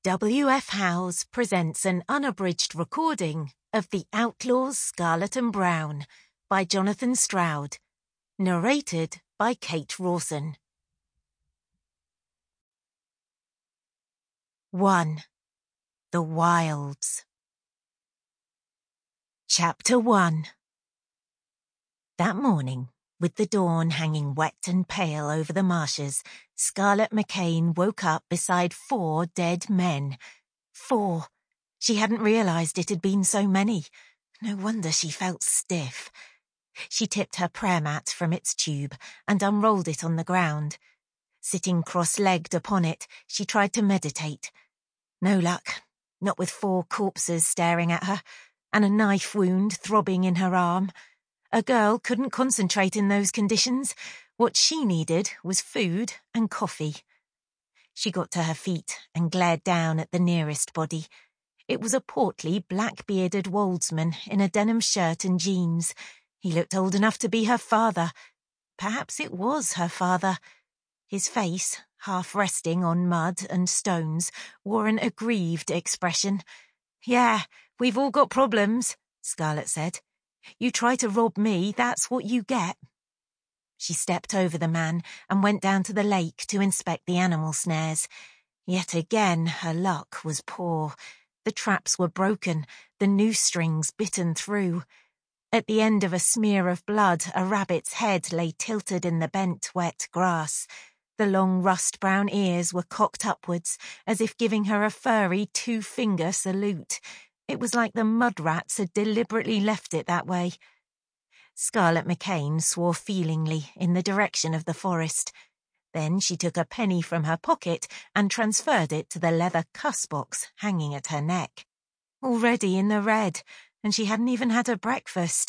W.F. Howes presents an unabridged recording of The Outlaws Scarlet and Brown by Jonathan Stroud, narrated by Kate Rawson. 1. The Wilds. Chapter 1. That morning, with the dawn hanging wet and pale over the marshes, Scarlett McCain woke up beside 4 dead men. 4. She hadn't realised it had been so many. No wonder she felt stiff. She tipped her prayer mat from its tube and unrolled it on the ground. Sitting cross-legged upon it, she tried to meditate. No luck, not with 4 corpses staring at her, and a knife wound throbbing in her arm. A girl couldn't concentrate in those conditions. What she needed was food and coffee. She got to her feet and glared down at the nearest body. It was a portly, black-bearded Woldsman in a denim shirt and jeans. He looked old enough to be her father. Perhaps it was her father. His face, half resting on mud and stones, wore an aggrieved expression. "Yeah, we've all got problems," Scarlett said. "You try to rob me, that's what you get." She stepped over the man and went down to the lake to inspect the animal snares. Yet again her luck was poor. The traps were broken, the noose strings bitten through. At the end of a smear of blood, a rabbit's head lay tilted in the bent, wet grass. The long rust-brown ears were cocked upwards, as if giving her a furry 2-finger salute. It was like the mud rats had deliberately left it that way. Scarlett McCain swore feelingly in the direction of the forest. Then she took a penny from her pocket and transferred it to the leather cuss box hanging at her neck. Already in the red, and she hadn't even had her breakfast.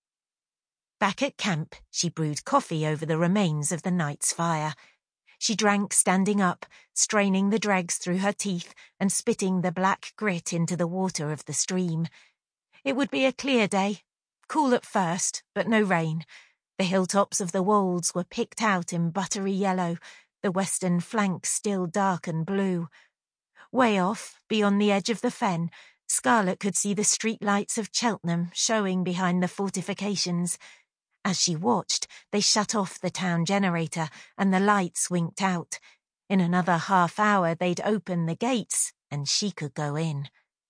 Back at camp, she brewed coffee over the remains of the night's fire. She drank standing up, straining the dregs through her teeth and spitting the black grit into the water of the stream. It would be a clear day, cool at first, but no rain. The hilltops of the Wolds were picked out in buttery yellow, the western flanks still dark and blue. Way off, beyond the edge of the fen, Scarlett could see the street lights of Cheltenham showing behind the fortifications. As she watched, they shut off the town generator and the lights winked out. In another half hour they'd open the gates and she could go in.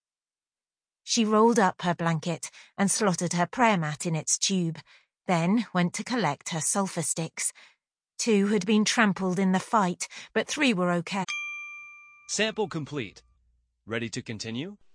She rolled up her blanket and slotted her prayer mat in its tube, then went to collect her sulphur sticks. 2 had been trampled in the fight, but 3 were okay. Sample complete. Ready to continue?